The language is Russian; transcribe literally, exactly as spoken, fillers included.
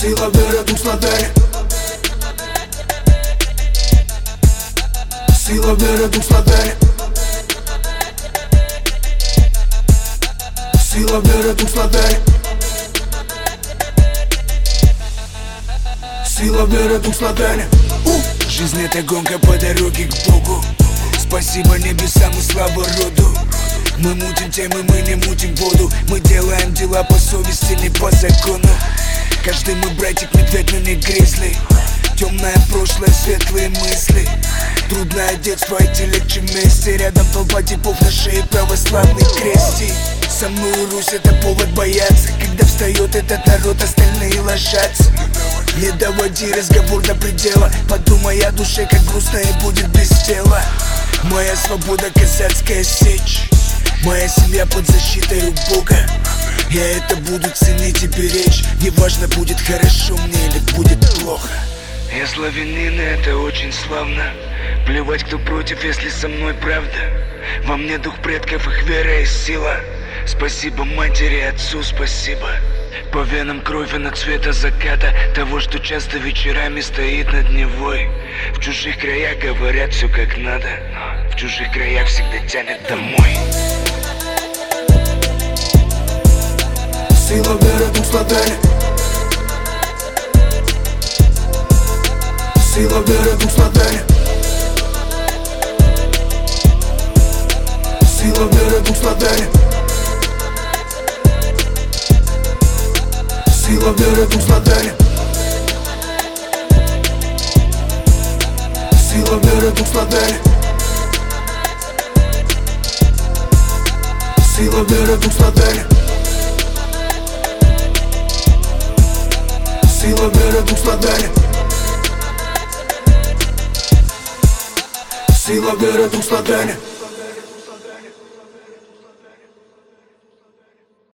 Сила веры, дух славяне. Сила веры, дух славяне. Сила веры, дух славяне. Сила веры, дух славяне. Жизнь — это гонка по дороге к Богу. Спасибо небесам и слава роду. Мы мутим темы, мы не мутим воду. Мы делаем дела по совести, не по закону. Каждый мы братик, медведь, но не гризли. Темное прошлое, светлые мысли. Трудное детство, идти легче вместе. Рядом толпа типов, на шее православный крестик. Со мной Русь — это повод бояться. Когда встает этот народ, остальные ложатся. Не доводи разговор до предела. Подумай о душе, как грустно и будет без тела. Моя свобода — казацкая сечь. Моя семья под защитой у Бога. Я это буду ценить и беречь. Неважно, будет хорошо мне или будет плохо. Я славянин, и это очень славно. Плевать, кто против, если со мной правда. Во мне дух предков, их вера и сила. Спасибо матери и отцу, спасибо. По венам кровь, она цвета заката. Того, что часто вечерами стоит над Невой. В чужих краях говорят все как надо, но в чужих краях всегда тянет домой. Сила веры, дух славяне. Сила веры, дух славяне. Сила веры, дух славяне. Сила веры, дух славяне. Сила веры, дух славяне. Сила веры, дух славяне. Сила веры, дух славяне. Сила веры, дух славяне.